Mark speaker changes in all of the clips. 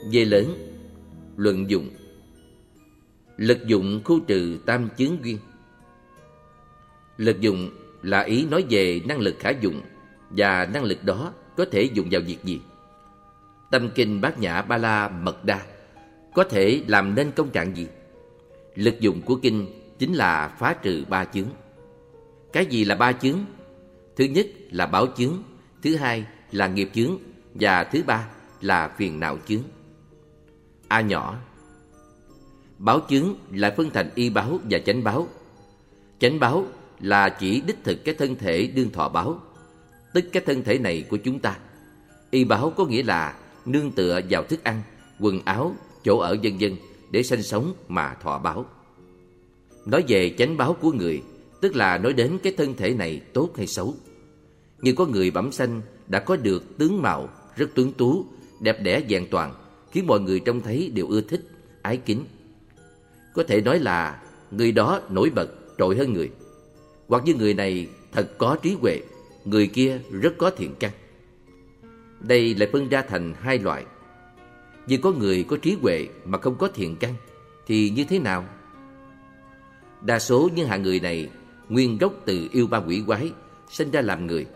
Speaker 1: Dê lớn. Luận dụng. Lực dụng khu trừ tam chướng duyên. Lực dụng là ý nói về năng lực khả dụng, và năng lực đó có thể dùng vào việc gì. Tâm kinh Bát Nhã Ba La Mật Đa có thể làm nên công trạng gì? Lực dụng của kinh chính là phá trừ ba chướng. Cái gì là ba chướng? Thứ nhất là báo chướng, thứ hai là nghiệp chướng, và thứ ba là phiền não chướng. A nhỏ. Báo chướng lại phân thành y báo và chánh báo. Chánh báo là chỉ đích thực cái thân thể đương thọ báo, tức cái thân thể này của chúng ta. Y báo có nghĩa là nương tựa vào thức ăn, quần áo, chỗ ở vân vân để sanh sống mà thọ báo. Nói về chánh báo của người, tức là nói đến cái thân thể này tốt hay xấu. Như có người bẩm sanh đã có được tướng mạo rất tuấn tú, đẹp đẽ vẹn toàn, khiến mọi người trông thấy đều ưa thích, ái kính. Có thể nói là người đó nổi bật, trội hơn người. Hoặc như người này thật có trí huệ, người kia rất có thiện căn. Đây lại phân ra thành hai loại. Vì có người có trí huệ mà không có thiện căn thì như thế nào? Đa số những hạng người này nguyên gốc từ yêu ba quỷ quái, sinh ra làm người.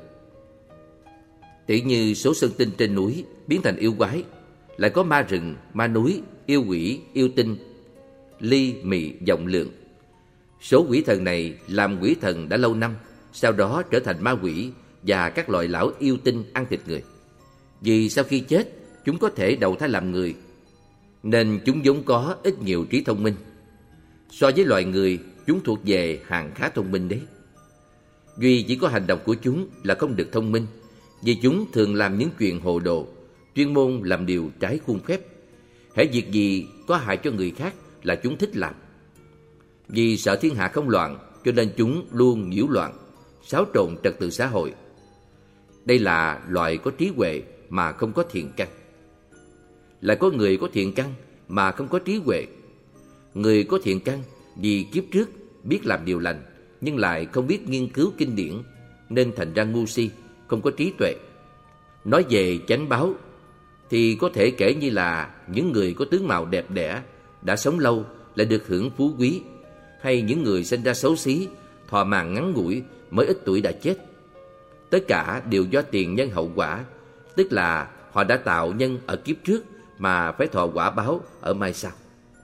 Speaker 1: Tỉ như số sơn tinh trên núi biến thành yêu quái, lại có ma rừng, ma núi, yêu quỷ, yêu tinh, ly, mị, vọng lượng. Số quỷ thần này làm quỷ thần đã lâu năm, sau đó trở thành ma quỷ và các loại lão yêu tinh ăn thịt người. Vì sau khi chết, chúng có thể đầu thai làm người, nên chúng vốn có ít nhiều trí thông minh. So với loài người, chúng thuộc về hạng khá thông minh đấy. Duy chỉ có hành động của chúng là không được thông minh, vì chúng thường làm những chuyện hồ đồ, chuyên môn làm điều trái khuôn phép. Hễ việc gì có hại cho người khác là chúng thích làm. Vì sợ thiên hạ không loạn, cho nên chúng luôn nhiễu loạn, xáo trộn trật tự xã hội. Đây là loại có trí huệ mà không có thiện căn. Lại có người có thiện căn mà không có trí huệ. Người có thiện căn vì kiếp trước biết làm điều lành, nhưng lại không biết nghiên cứu kinh điển, nên thành ra ngu si, không có trí tuệ. Nói về chánh báo thì có thể kể như là những người có tướng mạo đẹp đẽ, đã sống lâu lại được hưởng phú quý, hay những người sinh ra xấu xí, thọ mạng ngắn ngủi, mới ít tuổi đã chết. Tất cả đều do tiền nhân hậu quả, tức là họ đã tạo nhân ở kiếp trước mà phải thọ quả báo ở mai sau.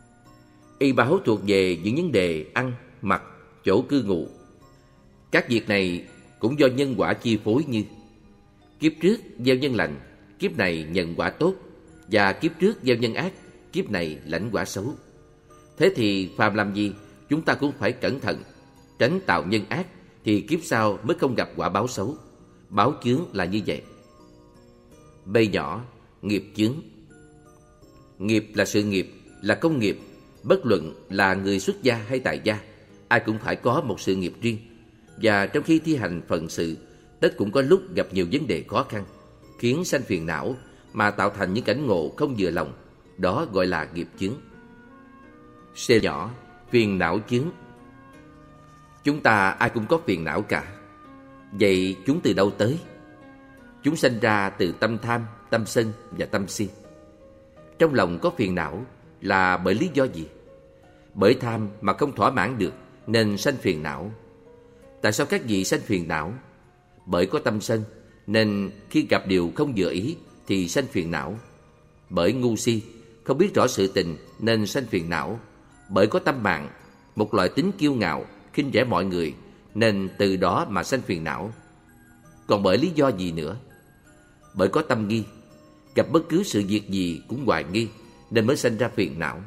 Speaker 1: Y báo thuộc về những vấn đề ăn, mặc, chỗ cư ngụ. Các việc này cũng do nhân quả chi phối, như kiếp trước gieo nhân lành, kiếp này nhận quả tốt, và kiếp trước gieo nhân ác, kiếp này lãnh quả xấu. Thế thì phàm làm gì chúng ta cũng phải cẩn thận, tránh tạo nhân ác, thì kiếp sau mới không gặp quả báo xấu. Báo chướng là như vậy. B nhỏ. Nghiệp chướng. Nghiệp là sự nghiệp, là công nghiệp. Bất luận là người xuất gia hay tại gia, ai cũng phải có một sự nghiệp riêng. Và trong khi thi hành phận sự, tất cũng có lúc gặp nhiều vấn đề khó khăn, khiến sanh phiền não, mà tạo thành những cảnh ngộ không vừa lòng. Đó gọi là nghiệp chướng. C nhỏ. Phiền não chướng. Chúng ta ai cũng có phiền não cả. Vậy chúng từ đâu tới? Chúng sinh ra từ tâm tham, tâm sân và tâm si. Trong lòng có phiền não là bởi lý do gì? Bởi tham mà không thỏa mãn được nên sanh phiền não. Tại sao các vị sanh phiền não? Bởi có tâm sân nên khi gặp điều không vừa ý thì sanh phiền não. Bởi ngu si, không biết rõ sự tình nên sanh phiền não. Bởi có tâm mạng, một loại tính kiêu ngạo, khinh rẻ mọi người, nên từ đó mà sanh phiền não. Còn bởi lý do gì nữa? Bởi có tâm nghi, gặp bất cứ sự việc gì cũng hoài nghi, nên mới sanh ra phiền não.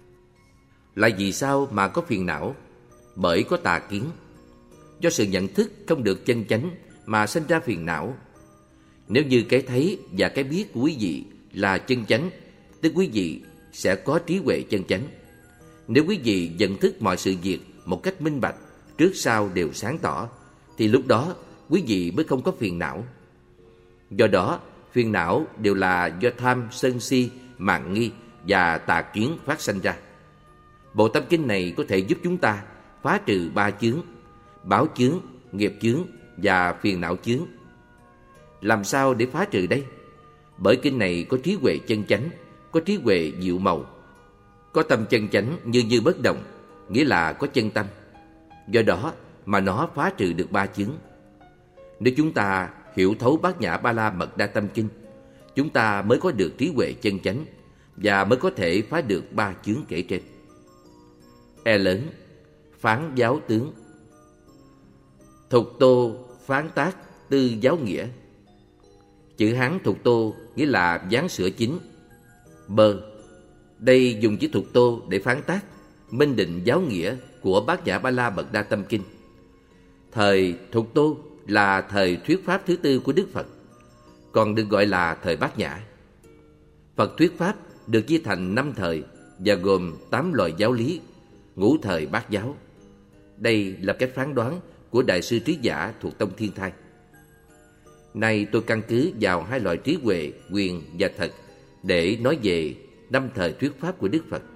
Speaker 1: Lại vì sao mà có phiền não? Bởi có tà kiến. Do sự nhận thức không được chân chánh mà sanh ra phiền não. Nếu như cái thấy và cái biết của quý vị là chân chánh, tức quý vị sẽ có trí huệ chân chánh. Nếu quý vị nhận thức mọi sự việc một cách minh bạch, trước sau đều sáng tỏ, thì lúc đó quý vị mới không có phiền não. Do đó, phiền não đều là do tham, sân si, mạn nghi và tà kiến phát sanh ra. Bộ tâm kinh này có thể giúp chúng ta phá trừ ba chướng: báo chướng, nghiệp chướng và phiền não chướng. Làm sao để phá trừ đây? Bởi kinh này có trí huệ chân chánh, có trí huệ diệu màu, có tâm chân chánh như bất động, nghĩa là có chân tâm. Do đó mà nó phá trừ được 3 chướng. Nếu chúng ta hiểu thấu Bát Nhã Ba La Mật Đa Tâm Kinh, chúng ta mới có được trí huệ chân chánh và mới có thể phá được 3 chướng kể trên. E lớn, phán giáo tướng. Thục tô phán tác tư giáo nghĩa. Chữ Hán thục tô nghĩa là ván sửa chính. Bơ, đây dùng chữ thục tô để phán tác, minh định giáo nghĩa của Bát Nhã Ba La Mật Đa Tâm Kinh. Thời thục tô là thời thuyết pháp thứ tư của Đức Phật, còn được gọi là thời Bát Nhã. Phật thuyết pháp được chia thành 5 thời và gồm 8 loại giáo lý, ngũ thời bát giáo. Đây là cách phán đoán của Đại sư Trí Giả thuộc tông Thiên Thai. Nay tôi căn cứ vào 2 loại trí huệ, quyền và thật để nói về 5 thời thuyết pháp của Đức Phật.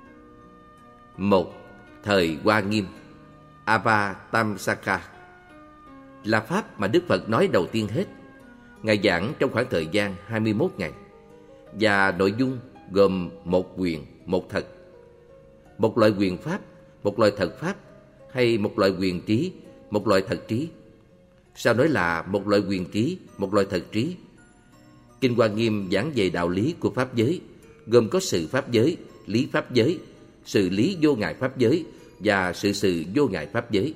Speaker 1: 1. Thời Hoa Nghiêm, Avatamsaka, là pháp mà Đức Phật nói đầu tiên hết. Ngài giảng trong khoảng thời gian 21 ngày, và nội dung gồm 1 quyền, 1 thật. Một loại quyền pháp, một loại thật pháp, hay một loại quyền trí, một loại thật trí. Sao nói là một loại quyền trí, một loại thật trí? Kinh Hoa Nghiêm giảng về đạo lý của pháp giới, gồm có sự pháp giới, lý pháp giới, sự lý vô ngại pháp giới và sự vô ngại pháp giới.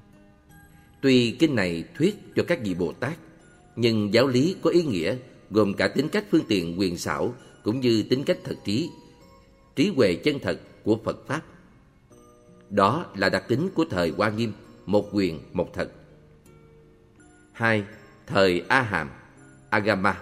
Speaker 1: Tuy kinh này thuyết cho các vị Bồ Tát, nhưng giáo lý có ý nghĩa gồm cả tính cách phương tiện quyền xảo cũng như tính cách thật trí, trí huệ chân thật của Phật Pháp. Đó là đặc tính của thời Hoa Nghiêm, một quyền, một thật. 2. Thời A Hàm, Agama,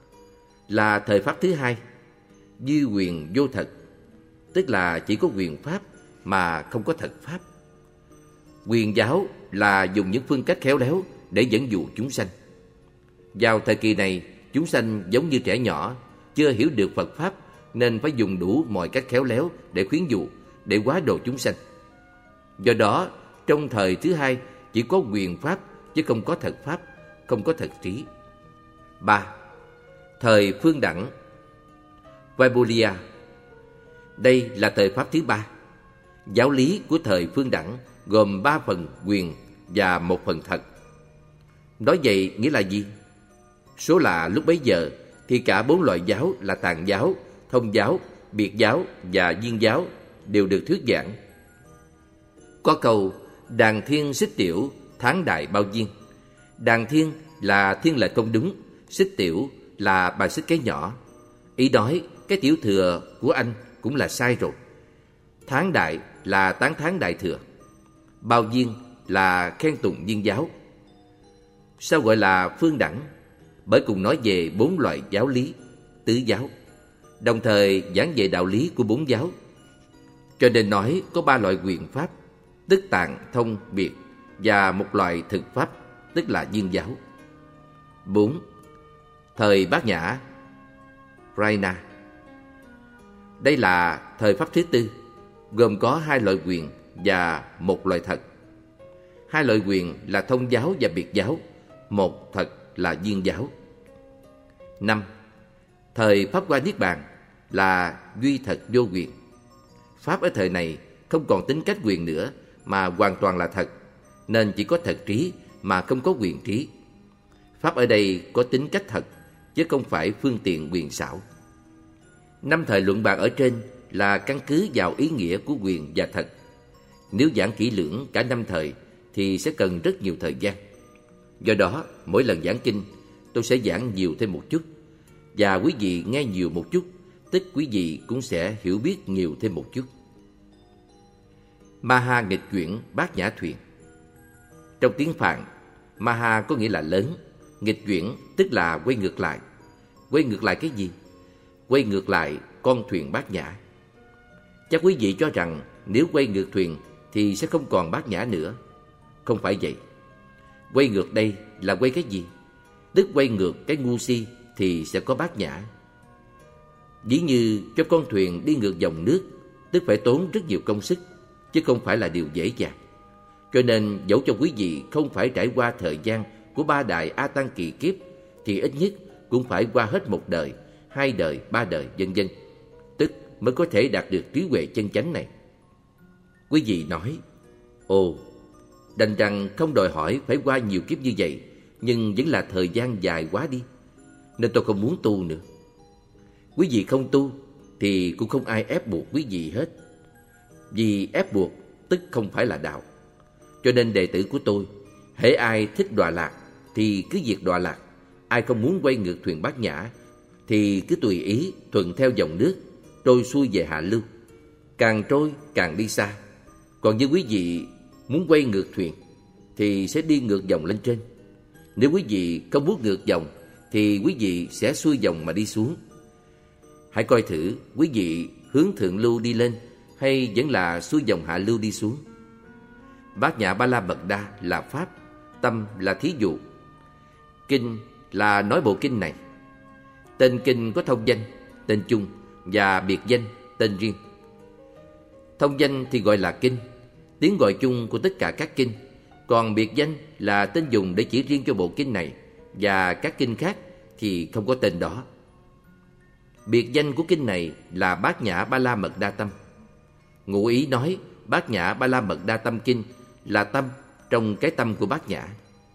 Speaker 1: là thời Pháp thứ 2, dư quyền vô thật, tức là chỉ có quyền Pháp mà không có thật Pháp. Quyền giáo là dùng những phương cách khéo léo để dẫn dụ chúng sanh. Vào thời kỳ này, chúng sanh giống như trẻ nhỏ, chưa hiểu được Phật Pháp, nên phải dùng đủ mọi cách khéo léo để khuyến dụ, để hóa độ chúng sanh. Do đó, trong thời thứ 2 chỉ có quyền Pháp chứ không có thật Pháp, không có thật trí. 3. Thời Phương Đẳng, Vaibhulia, đây là thời Pháp thứ 3. Giáo lý của thời Phương Đẳng gồm 3 phần quyền và 1 phần thật. Nói vậy nghĩa là gì? Số là lúc bấy giờ thì cả 4 loại giáo là tạng giáo, thông giáo, biệt giáo và viên giáo đều được thuyết giảng. Có câu đàn thiên xích tiểu, tháng đại bao viên. Đàn thiên là thiên lệch không đúng, xích tiểu là bài xích cái nhỏ. Ý nói cái tiểu thừa của anh cũng là sai rồi. Tháng đại là tán thán đại thừa. Bao viên là khen tụng viên giáo. Sao gọi là phương đẳng? Bởi cùng nói về 4 loại giáo lý, tứ giáo, đồng thời giảng về đạo lý của 4 giáo. Cho nên nói có 3 loại quyền pháp, tức tạng, thông, biệt, và 1 loại thực pháp, tức là viên giáo. 4. Thời Bát Nhã, Raina, đây là thời Pháp thứ 4, gồm có 2 loại quyền và 1 loại thật. 2 loại quyền là thông giáo và biệt giáo, 1 thật là viên giáo. 5. Thời Pháp Hoa Niết Bàn là duy thật vô quyền. Pháp ở thời này không còn tính cách quyền nữa mà hoàn toàn là thật, nên chỉ có thật trí mà không có quyền trí. Pháp ở đây có tính cách thật, chứ không phải phương tiện quyền xảo. 5 thời luận bàn ở trên là căn cứ vào ý nghĩa của quyền và thật. Nếu giảng kỹ lưỡng cả 5 thời thì sẽ cần rất nhiều thời gian. Do đó, mỗi lần giảng kinh, tôi sẽ giảng nhiều thêm một chút, và quý vị nghe nhiều một chút, tức quý vị cũng sẽ hiểu biết nhiều thêm một chút. Maha nghịch chuyển Bát Nhã thuyền. Trong tiếng Phạn, Maha có nghĩa là lớn, nghịch chuyển tức là quay ngược lại. Quay ngược lại cái gì? Quay ngược lại con thuyền Bát Nhã. Chắc quý vị cho rằng nếu quay ngược thuyền thì sẽ không còn Bát Nhã nữa. Không phải vậy. Quay ngược đây là quay cái gì? Tức quay ngược cái ngu si thì sẽ có Bát Nhã. Ví như cho con thuyền đi ngược dòng nước, tức phải tốn rất nhiều công sức, chứ không phải là điều dễ dàng. Cho nên dẫu cho quý vị không phải trải qua thời gian của 3 đại A Tăng kỳ kiếp, thì ít nhất cũng phải qua hết 1 đời, 2 đời, 3 đời, vân vân, mới có thể đạt được trí huệ chân chánh này. Quý vị nói, ồ, đành rằng không đòi hỏi phải qua nhiều kiếp như vậy, nhưng vẫn là thời gian dài quá đi, nên tôi không muốn tu nữa. Quý vị không tu thì cũng không ai ép buộc quý vị hết. Vì ép buộc tức không phải là đạo. Cho nên đệ tử của tôi, hễ ai thích đọa lạc thì cứ việc đọa lạc, ai không muốn quay ngược thuyền Bát Nhã thì cứ tùy ý thuận theo dòng nước trôi xuôi về hạ lưu, càng trôi càng đi xa. Còn như quý vị muốn quay ngược thuyền thì sẽ đi ngược dòng lên trên. Nếu quý vị không muốn ngược dòng thì quý vị sẽ xuôi dòng mà đi xuống. Hãy coi thử quý vị hướng thượng lưu đi lên hay vẫn là xuôi dòng hạ lưu đi xuống. Bát Nhã Ba La Mật Đa là pháp, tâm là thí dụ. Kinh là nói bộ kinh này. Tên kinh có thông danh, tên chung và biệt danh, tên riêng. Thông danh thì gọi là kinh, tiếng gọi chung của tất cả các kinh. Còn biệt danh là tên dùng để chỉ riêng cho bộ kinh này, và các kinh khác thì không có tên đó. Biệt danh của kinh này là Bát Nhã Ba La Mật Đa Tâm. Ngụ ý nói Bát Nhã Ba La Mật Đa Tâm Kinh là tâm trong cái tâm của Bát Nhã.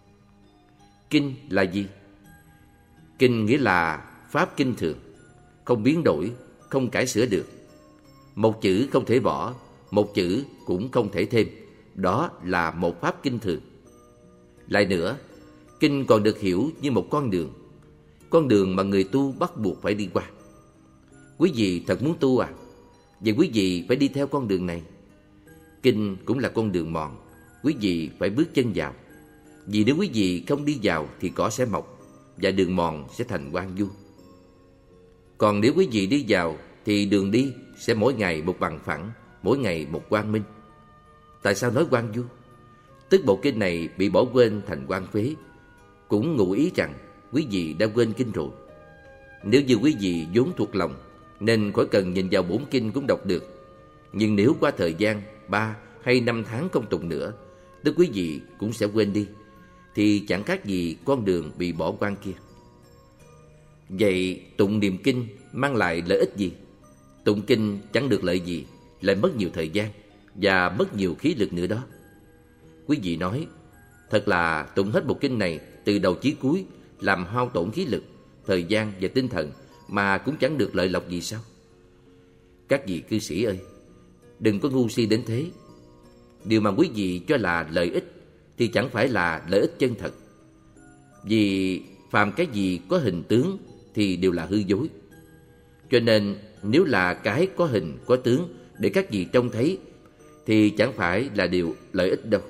Speaker 1: Kinh là gì? Kinh nghĩa là pháp kinh thường, không biến đổi, không cải sửa được. Một chữ không thể bỏ, một chữ cũng không thể thêm. Đó là một pháp kinh thường. Lại nữa, kinh còn được hiểu như một con đường mà người tu bắt buộc phải đi qua. Quý vị thật muốn tu à? Vậy quý vị phải đi theo con đường này. Kinh cũng là con đường mòn, quý vị phải bước chân vào. Vì nếu quý vị không đi vào thì cỏ sẽ mọc và đường mòn sẽ thành hoang vu. Còn nếu quý vị đi vào thì đường đi sẽ mỗi ngày một bằng phẳng, mỗi ngày một quang minh. Tại sao nói hoang vu? Tức bộ kinh này bị bỏ quên thành hoang phế, cũng ngụ ý rằng quý vị đã quên kinh rồi. Nếu như quý vị vốn thuộc lòng nên khỏi cần nhìn vào bổn kinh cũng đọc được. Nhưng nếu qua thời gian 3 hay 5 tháng không tụng nữa, tức quý vị cũng sẽ quên đi, thì chẳng khác gì con đường bị bỏ quang kia. Vậy tụng niệm kinh mang lại lợi ích gì? Tụng kinh chẳng được lợi gì, lại mất nhiều thời gian và mất nhiều khí lực nữa đó. Quý vị nói, thật là tụng hết bộ kinh này từ đầu chí cuối làm hao tổn khí lực, thời gian và tinh thần mà cũng chẳng được lợi lộc gì sao? Các vị cư sĩ ơi, đừng có ngu si đến thế. Điều mà quý vị cho là lợi ích thì chẳng phải là lợi ích chân thật. Vì phàm cái gì có hình tướng thì đều là hư dối. Cho nên nếu là cái có hình có tướng để các vị trông thấy thì chẳng phải là điều lợi ích đâu.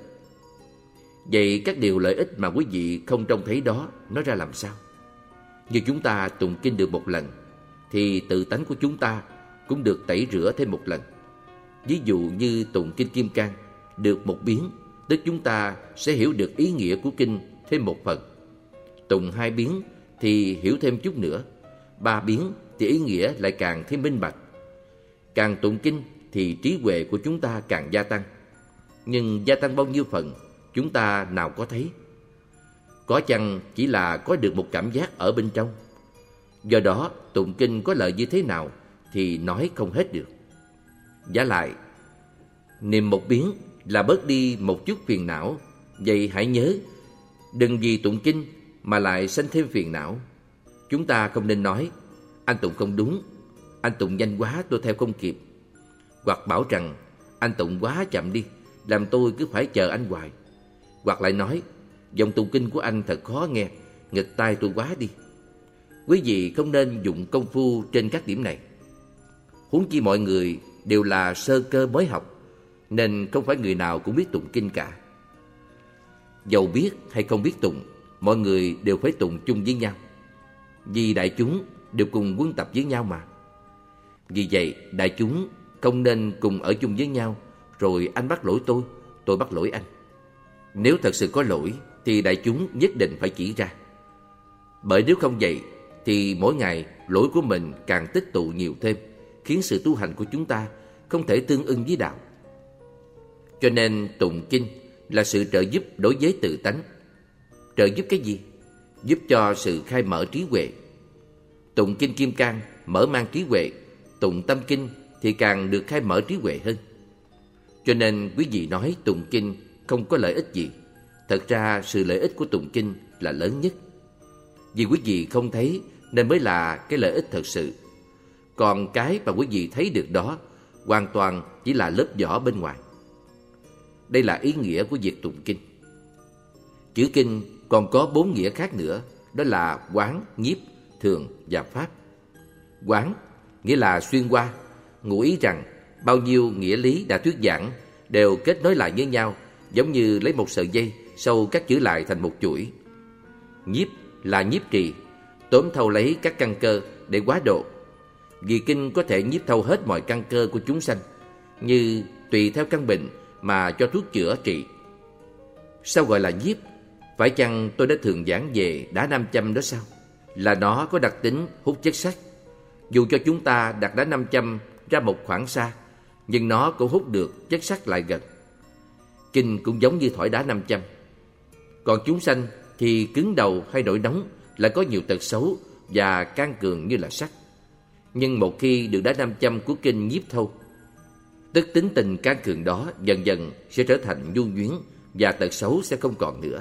Speaker 1: Vậy các điều lợi ích mà quý vị không trông thấy đó nó ra làm sao? Như chúng ta tụng kinh được một lần thì tự tánh của chúng ta cũng được tẩy rửa thêm một lần. Ví dụ như tụng kinh Kim Cang được một biến, tức chúng ta sẽ hiểu được ý nghĩa của kinh thêm một phần. Tụng 2 biến thì hiểu thêm chút nữa, 3 biến thì ý nghĩa lại càng thêm minh bạch. Càng tụng kinh thì trí huệ của chúng ta càng gia tăng. Nhưng gia tăng bao nhiêu phần chúng ta nào có thấy. Có chăng chỉ là có được một cảm giác ở bên trong. Do đó tụng kinh có lợi như thế nào thì nói không hết được. Vả lại, niệm một biến là bớt đi một chút phiền não. Vậy hãy nhớ, đừng vì tụng kinh mà lại sanh thêm phiền não. Chúng ta không nên nói, anh tụng không đúng, anh tụng nhanh quá tôi theo không kịp. Hoặc bảo rằng, anh tụng quá chậm đi, làm tôi cứ phải chờ anh hoài. Hoặc lại nói, dòng tụng kinh của anh thật khó nghe, nghịch tai tôi quá đi. Quý vị không nên dụng công phu trên các điểm này. Huống chi mọi người đều là sơ cơ mới học, nên không phải người nào cũng biết tụng kinh cả. Dầu biết hay không biết tụng, mọi người đều phải tụng chung với nhau. Vì đại chúng đều cùng quân tập với nhau mà. Vì vậy đại chúng không nên cùng ở chung với nhau, rồi anh bắt lỗi tôi bắt lỗi anh. Nếu thật sự có lỗi thì đại chúng nhất định phải chỉ ra. Bởi nếu không vậy thì mỗi ngày lỗi của mình càng tích tụ nhiều thêm, khiến sự tu hành của chúng ta không thể tương ưng với đạo. Cho nên tụng kinh là sự trợ giúp đối với tự tánh. Trợ giúp cái gì? Giúp cho sự khai mở trí huệ. Tụng kinh Kim Cang mở mang trí huệ, tụng tâm kinh thì càng được khai mở trí huệ hơn. Cho nên quý vị nói tụng kinh không có lợi ích gì. Thật ra sự lợi ích của tụng kinh là lớn nhất. Vì quý vị không thấy nên mới là cái lợi ích thật sự. Còn cái mà quý vị thấy được đó hoàn toàn chỉ là lớp vỏ bên ngoài. Đây là ý nghĩa của việc tụng kinh. Chữ kinh còn có 4 nghĩa khác nữa, đó là quán, nhiếp, thường và pháp. Quán nghĩa là xuyên qua, ngụ ý rằng bao nhiêu nghĩa lý đã thuyết giảng đều kết nối lại với nhau, giống như lấy một sợi dây sâu cắt chữ lại thành một chuỗi. Nhiếp là nhiếp trì, tóm thâu lấy các căn cơ để quá độ. Vì kinh có thể nhiếp thâu hết mọi căn cơ của chúng sanh, như tùy theo căn bệnh mà cho thuốc chữa trị. Sao gọi là nhiếp? Phải chăng tôi đã thường giảng về đá nam châm đó sao? Là nó có đặc tính hút chất sắt. Dù cho chúng ta đặt đá nam châm ra một khoảng xa, nhưng nó cũng hút được chất sắt lại gần. Kinh cũng giống như thỏi đá nam châm. Còn chúng sanh thì cứng đầu hay nổi nóng, lại có nhiều tật xấu và can cường như là sắt. Nhưng một khi được đá nam châm của kinh nhiếp thâu, tức tính tình can cường đó dần dần sẽ trở thành nhu nhuyễn và tật xấu sẽ không còn nữa.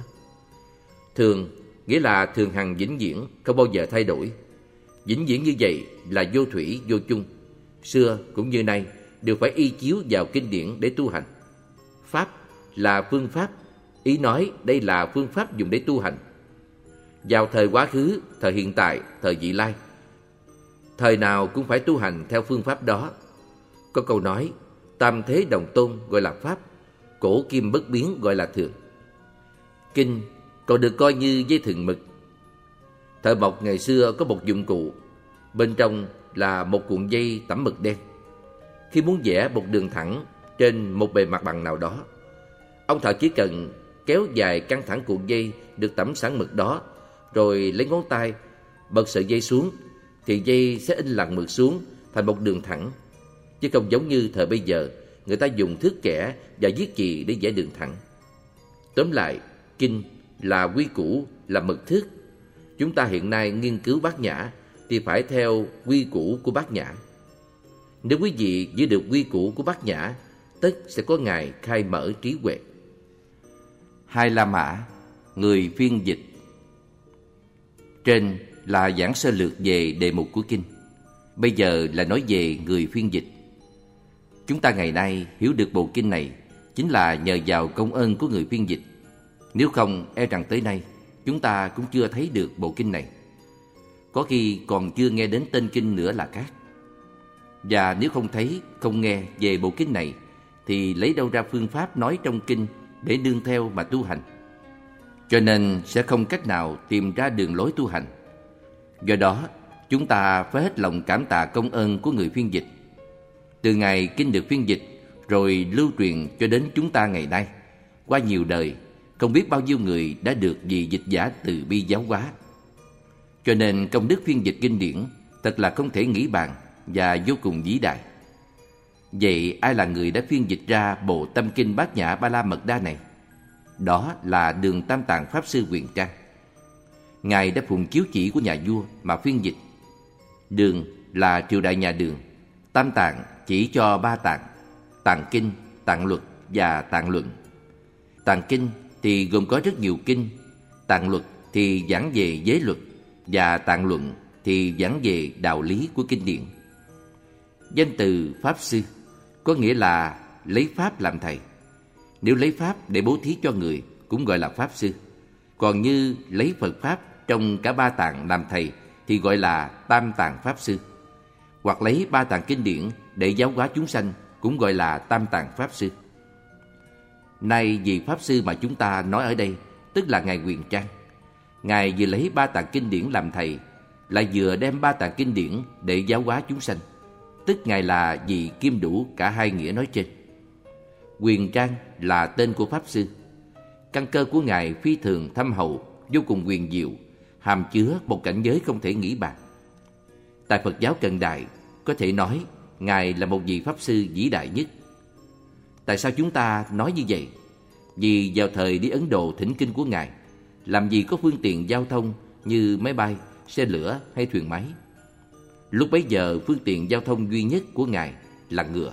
Speaker 1: Thường nghĩa là thường hằng vĩnh viễn, không bao giờ thay đổi. Vĩnh viễn như vậy là vô thủy vô chung. Xưa cũng như nay đều phải y chiếu vào kinh điển để tu hành. Pháp là phương pháp, ý nói đây là phương pháp dùng để tu hành. Vào thời quá khứ, thời hiện tại, thời vị lai, thời nào cũng phải tu hành theo phương pháp đó. Có câu nói, tam thế đồng tôn gọi là pháp, cổ kim bất biến gọi là thường. Kinh còn được coi như dây thừng mực. Thợ mộc ngày xưa có một dụng cụ, bên trong là một cuộn dây tẩm mực đen. Khi muốn vẽ một đường thẳng trên một bề mặt bằng nào đó, ông thợ chỉ cần kéo dài căng thẳng cuộn dây được tẩm sẵn mực đó, rồi lấy ngón tay bật sợi dây xuống, thì dây sẽ in lằn mực xuống thành một đường thẳng. Chứ không giống như thời bây giờ, người ta dùng thước kẻ và viết chì để vẽ đường thẳng. Tóm lại, kinh là quy củ, là mực thước. Chúng ta hiện nay nghiên cứu Bát Nhã thì phải theo quy củ của Bát Nhã. Nếu quý vị giữ được quy củ của Bát Nhã, tất sẽ có ngày khai mở trí huệ. Hai La Mã, người phiên dịch. Trên là giảng sơ lược về đề mục của kinh. Bây giờ là nói về người phiên dịch. Chúng ta ngày nay hiểu được bộ kinh này chính là nhờ vào công ơn của người phiên dịch. Nếu không, e rằng tới nay chúng ta cũng chưa thấy được bộ kinh này. Có khi còn chưa nghe đến tên kinh nữa là khác. Và nếu không thấy, không nghe về bộ kinh này, thì lấy đâu ra phương pháp nói trong kinh để nương theo mà tu hành. Cho nên sẽ không cách nào tìm ra đường lối tu hành. Do đó, chúng ta phải hết lòng cảm tạ công ơn của người phiên dịch. Từ ngày kinh được phiên dịch rồi lưu truyền cho đến chúng ta ngày nay, qua nhiều đời, không biết bao nhiêu người đã được vị dịch giả từ bi giáo hóa. Cho nên công đức phiên dịch kinh điển thật là không thể nghĩ bàn và vô cùng vĩ đại. Vậy ai là người đã phiên dịch ra bộ tâm kinh Bát Nhã Ba La Mật Đa này? Đó là Đường Tam Tạng Pháp Sư Huyền Trang. Ngài đã phụng chiếu chỉ của nhà vua mà phiên dịch. Đường là triều đại nhà Đường, Tam Tạng chỉ cho 3 tạng: Tạng Kinh, Tạng Luật và Tạng Luận. Tạng Kinh thì gồm có rất nhiều kinh, Tạng Luật thì giảng về giới luật, và Tạng Luận thì giảng về đạo lý của kinh điển. Danh từ Pháp Sư có nghĩa là lấy Pháp làm thầy. Nếu lấy Pháp để bố thí cho người cũng gọi là Pháp Sư. Còn như lấy Phật Pháp trong cả 3 tạng làm thầy thì gọi là Tam Tạng Pháp Sư. Hoặc lấy 3 tạng kinh điển để giáo hóa chúng sanh cũng gọi là Tam Tạng Pháp Sư. Nay vị Pháp Sư mà chúng ta nói ở đây tức là Ngài Huyền Trang. Ngài vừa lấy 3 tạng kinh điển làm thầy, lại vừa đem 3 tạng kinh điển để giáo hóa chúng sanh, tức Ngài là vị kiêm đủ cả hai nghĩa nói trên. Huyền Trang là tên của Pháp Sư. Căn cơ của Ngài phi thường thâm hậu, vô cùng huyền diệu, hàm chứa một cảnh giới không thể nghĩ bàn. Tại Phật giáo cận đại, có thể nói Ngài là một vị Pháp Sư vĩ đại nhất. Tại sao chúng ta nói như vậy? Vì vào thời đi Ấn Độ thỉnh kinh của Ngài, làm gì có phương tiện giao thông như máy bay, xe lửa hay thuyền máy. Lúc bấy giờ phương tiện giao thông duy nhất của Ngài là ngựa.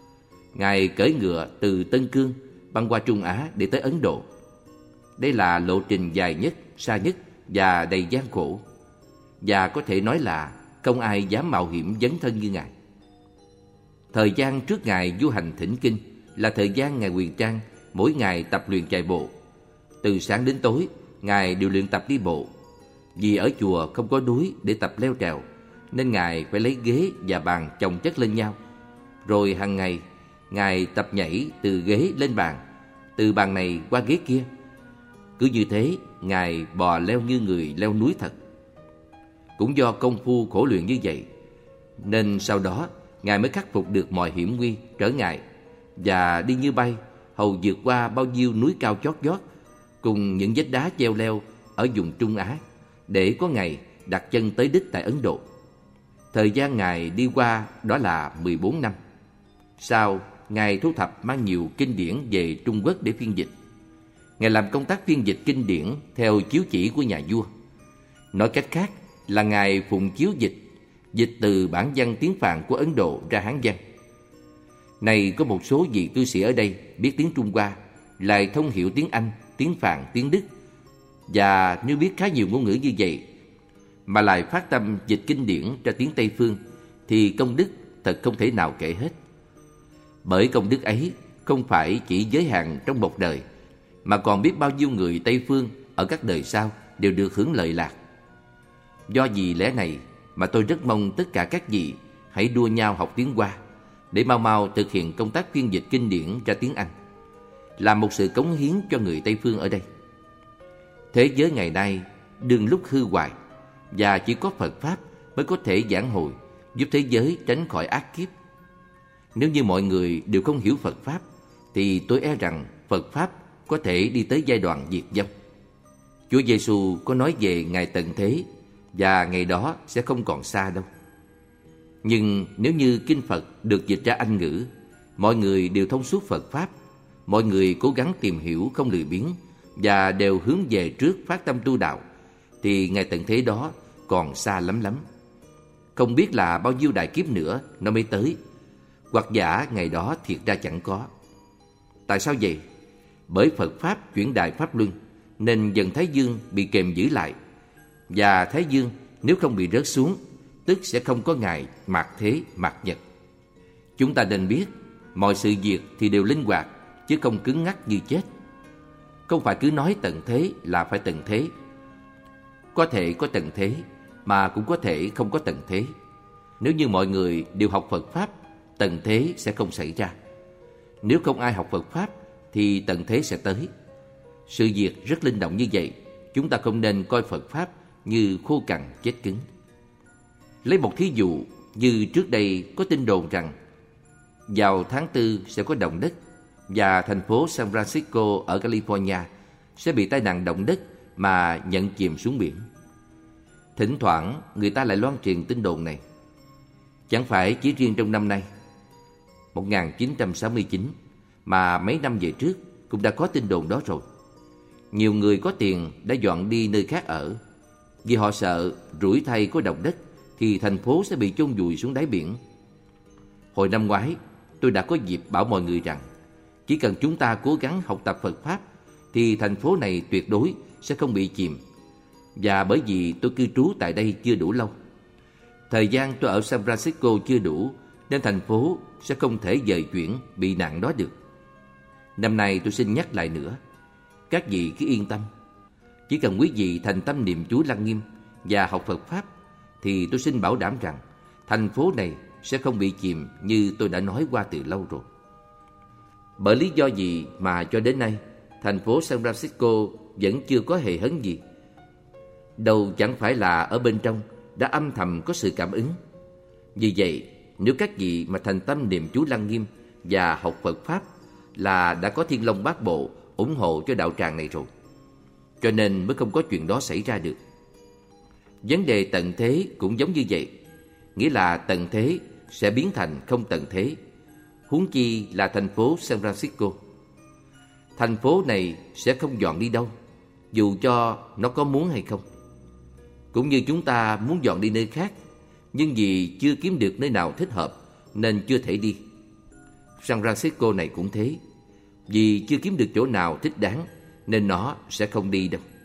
Speaker 1: Ngài cưỡi ngựa từ Tân Cương băng qua Trung Á để tới Ấn Độ. Đây là lộ trình dài nhất, xa nhất và đầy gian khổ. Và có thể nói là không ai dám mạo hiểm dấn thân như Ngài. Thời gian trước Ngài du hành thỉnh kinh là thời gian Ngài Huyền Trang mỗi ngày tập luyện chạy bộ. Từ sáng đến tối, Ngài đều luyện tập đi bộ. Vì ở chùa không có núi để tập leo trèo, nên Ngài phải lấy ghế và bàn chồng chất lên nhau. Rồi hàng ngày, Ngài tập nhảy từ ghế lên bàn, từ bàn này qua ghế kia. Cứ như thế, Ngài bò leo như người leo núi thật. Cũng do công phu khổ luyện như vậy, nên sau đó Ngài mới khắc phục được mọi hiểm nguy, trở ngại và đi như bay, hầu vượt qua bao nhiêu núi cao chót vót cùng những vách đá treo leo ở vùng Trung Á, để có ngày đặt chân tới đích tại Ấn Độ. Thời gian Ngài đi qua đó là 14 năm. Sau, Ngài thu thập mang nhiều kinh điển về Trung Quốc để phiên dịch. Ngài làm công tác phiên dịch kinh điển theo chiếu chỉ của nhà vua. Nói cách khác là Ngài phụng chiếu dịch từ bản văn tiếng Phạn của Ấn Độ ra Hán văn. Này có một số vị tu sĩ ở đây biết tiếng Trung Hoa, lại thông hiểu tiếng Anh, tiếng Phạn, tiếng Đức. Và nếu biết khá nhiều ngôn ngữ như vậy, mà lại phát tâm dịch kinh điển cho tiếng Tây Phương, thì công đức thật không thể nào kể hết. Bởi công đức ấy không phải chỉ giới hạn trong một đời, mà còn biết bao nhiêu người Tây Phương ở các đời sau đều được hưởng lợi lạc. Do vì lẽ này mà tôi rất mong tất cả các vị hãy đua nhau học tiếng Hoa, để mau mau thực hiện công tác phiên dịch kinh điển ra tiếng Anh, làm một sự cống hiến cho người Tây Phương ở đây. Thế giới ngày nay đương lúc hư hoại, và chỉ có Phật Pháp mới có thể vãn hồi, giúp thế giới tránh khỏi ác kiếp. Nếu như mọi người đều không hiểu Phật Pháp, thì tôi e rằng Phật Pháp có thể đi tới giai đoạn diệt vong. Chúa Giêsu có nói về ngày tận thế, và ngày đó sẽ không còn xa đâu. Nhưng nếu như kinh Phật được dịch ra Anh ngữ, mọi người đều thông suốt Phật Pháp, mọi người cố gắng tìm hiểu không lười biếng, và đều hướng về trước phát tâm tu đạo, thì ngày tận thế đó còn xa lắm lắm. Không biết là bao nhiêu đại kiếp nữa nó mới tới, hoặc giả ngày đó thiệt ra chẳng có. Tại sao vậy? Bởi Phật Pháp chuyển đại Pháp Luân, nên dần Thái Dương bị kềm giữ lại. Và Thái Dương nếu không bị rớt xuống, tức sẽ không có ngày mạt thế mạt nhật. Chúng ta nên biết, mọi sự việc thì đều linh hoạt, chứ không cứng ngắc như chết. Không phải cứ nói tận thế là phải tận thế. Có thể có tận thế, mà cũng có thể không có tận thế. Nếu như mọi người đều học Phật Pháp, tận thế sẽ không xảy ra. Nếu không ai học Phật Pháp, thì tận thế sẽ tới. Sự việc rất linh động như vậy, chúng ta không nên coi Phật Pháp như khô cằn chết cứng. Lấy một thí dụ, như trước đây có tin đồn rằng vào tháng 4 sẽ có động đất, và thành phố San Francisco ở California sẽ bị tai nạn động đất mà nhận chìm xuống biển. Thỉnh thoảng người ta lại loan truyền tin đồn này. Chẳng phải chỉ riêng trong năm nay 1969, mà mấy năm về trước cũng đã có tin đồn đó rồi. Nhiều người có tiền đã dọn đi nơi khác ở, vì họ sợ rủi thay có động đất thì thành phố sẽ bị chôn vùi xuống đáy biển. Hồi năm ngoái, tôi đã có dịp bảo mọi người rằng chỉ cần chúng ta cố gắng học tập Phật Pháp thì thành phố này tuyệt đối sẽ không bị chìm. Và bởi vì tôi cư trú tại đây chưa đủ lâu, thời gian tôi ở San Francisco chưa đủ, nên thành phố sẽ không thể dời chuyển bị nạn đó được. Năm nay tôi xin nhắc lại nữa, các vị cứ yên tâm. Chỉ cần quý vị thành tâm niệm chú Lăng Nghiêm và học Phật Pháp, thì tôi xin bảo đảm rằng thành phố này sẽ không bị chìm như tôi đã nói qua từ lâu rồi. Bởi lý do gì mà cho đến nay thành phố San Francisco vẫn chưa có hề hấn gì? Đâu chẳng phải là ở bên trong đã âm thầm có sự cảm ứng. Vì vậy, nếu các vị mà thành tâm niệm chú Lăng Nghiêm và học Phật Pháp là đã có Thiên Long Bát Bộ ủng hộ cho đạo tràng này rồi. Cho nên mới không có chuyện đó xảy ra được. Vấn đề tận thế cũng giống như vậy, nghĩa là tận thế sẽ biến thành không tận thế, huống chi là thành phố San Francisco. Thành phố này sẽ không dọn đi đâu, dù cho nó có muốn hay không. Cũng như chúng ta muốn dọn đi nơi khác, nhưng vì chưa kiếm được nơi nào thích hợp nên chưa thể đi. San Francisco này cũng thế. Vì chưa kiếm được chỗ nào thích đáng nên nó sẽ không đi đâu.